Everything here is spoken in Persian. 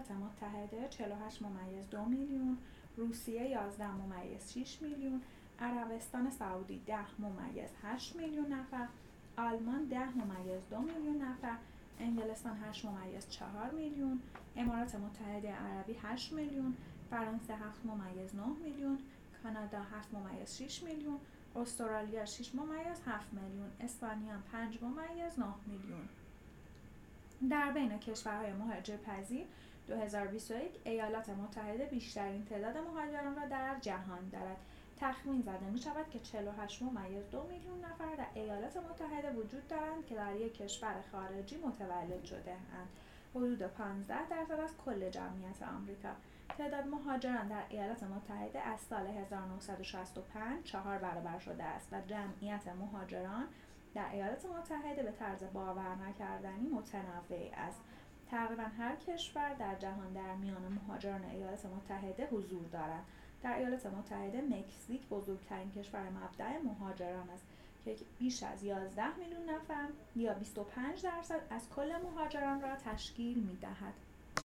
ایالات متحده 48.2 میلیون، روسیه 11.6 میلیون، عربستان سعودی 10.8 میلیون نفر، آلمان 10.2 میلیون نفر، انگلستان 8.4 میلیون، امارات متحده عربی 8 میلیون، فرانسه 7.9 میلیون، کانادا 7.6 میلیون، استرالیا 6.7 میلیون، اسپانیا 5.9 میلیون. در بین کشورهای مهاجرپذیر 2021 ایالات متحده بیشترین تعداد مهاجران را در جهان دارد. تخمین زده می شود که 48.2 میلیون نفر در ایالات متحده وجود دارند که در یک کشور خارجی متولد شده اند. حدود 15% از کل جمعیت آمریکا. تعداد مهاجران در ایالات متحده از سال 1965 4 برابر شده است و جمعیت مهاجران در ایالات متحده به طرز باور نکردنی متنوع است. تقریبا هر کشور در جهان در میان مهاجران ایالات متحده حضور دارد. در ایالات متحده مکزیک بزرگترین کشور مبدأ مهاجران است که بیش از 11 میلیون نفر یا 25% از کل مهاجران را تشکیل می‌دهد.